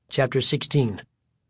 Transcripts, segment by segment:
Chapter 16.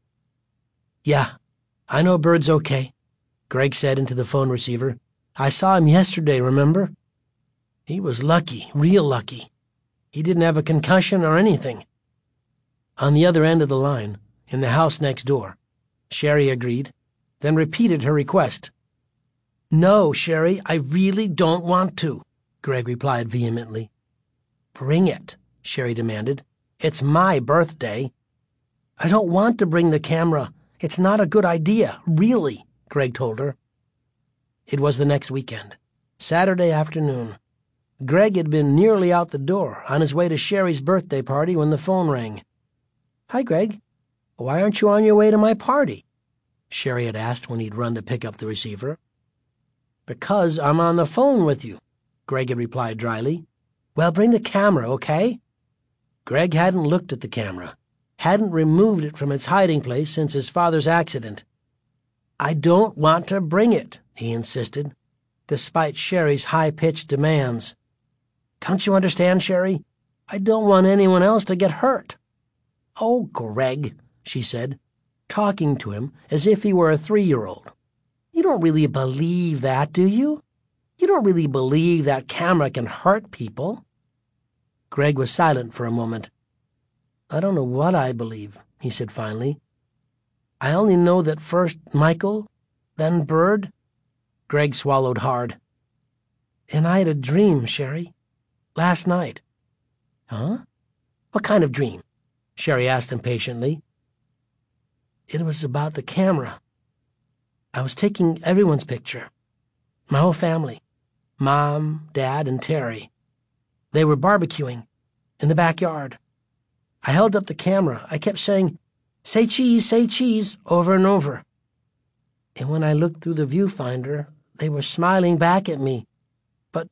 "Yeah, I know Bird's okay," Greg said into the phone receiver. "I saw him yesterday, remember? He was lucky, real lucky. He didn't have a concussion or anything." On the other end of the line, in the house next door, Sherry agreed, then repeated her request. "No, Sherry, I really don't want to," Greg replied vehemently. "Bring it," Sherry demanded. "It's my birthday." "I don't want to bring the camera. It's not a good idea, really," Greg told her. It was the next weekend, Saturday afternoon. Greg had been nearly out the door on his way to Sherry's birthday party when the phone rang. "Hi, Greg. Why aren't you on your way to my party?" Sherry had asked when he'd run to pick up the receiver. "Because I'm on the phone with you," Greg had replied dryly. "Well, bring the camera, okay?" Greg hadn't looked at the camera, hadn't removed it from its hiding place since his father's accident. "I don't want to bring it," he insisted, despite Sherry's high-pitched demands. "Don't you understand, Sherry? I don't want anyone else to get hurt." "Oh, Greg," she said, talking to him as if he were a 3-year-old. "You don't really believe that, do you? You don't really believe that camera can hurt people?" Greg was silent for a moment. "I don't know what I believe," he said finally. "I only know that first Michael, then Bird." Greg swallowed hard. "And I had a dream, Sherry. Last night." "Huh? What kind of dream?" Sherry asked impatiently. "It was about the camera. I was taking everyone's picture. My whole family. Mom, Dad, and Terry. They were barbecuing in the backyard. I held up the camera. I kept saying, 'Say cheese,' over and over. And when I looked through the viewfinder, they were smiling back at me. But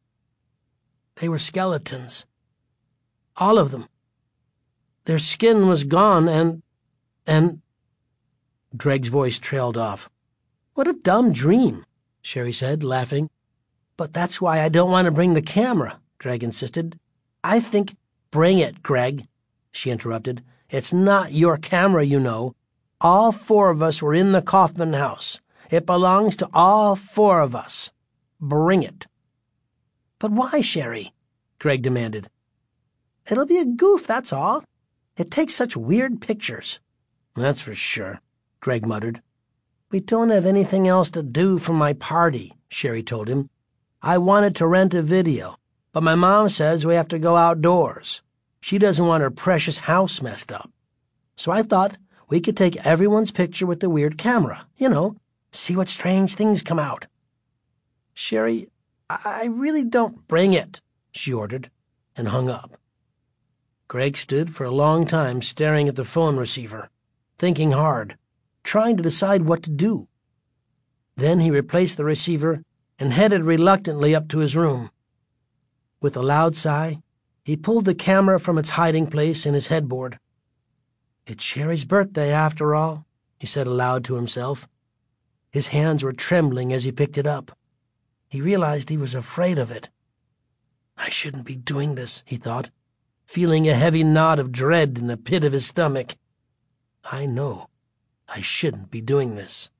they were skeletons. All of them. Their skin was gone and—" Greg's voice trailed off. "What a dumb dream," Sherry said, laughing. "But that's why I don't want to bring the camera," Greg insisted. "I think—" "Bring it, Greg," she interrupted. "It's not your camera, you know. All 4 of us were in the Kaufman house. It belongs to all 4 of us. Bring it." "But why, Sherry?" Greg demanded. "It'll be a goof, that's all. It takes such weird pictures." "That's for sure," Greg muttered. "We don't have anything else to do for my party," Sherry told him. "I wanted to rent a video, but my mom says we have to go outdoors. She doesn't want her precious house messed up. So I thought we could take everyone's picture with the weird camera, see what strange things come out." "Sherry, I really don't—" "Bring it," she ordered, and hung up. Greg stood for a long time staring at the phone receiver, thinking hard, trying to decide what to do. Then he replaced the receiver and headed reluctantly up to his room. With a loud sigh, he pulled the camera from its hiding place in his headboard. "It's Sherry's birthday, after all," he said aloud to himself. His hands were trembling as he picked it up. He realized he was afraid of it. "I shouldn't be doing this," he thought, feeling a heavy knot of dread in the pit of his stomach. "I know I shouldn't be doing this."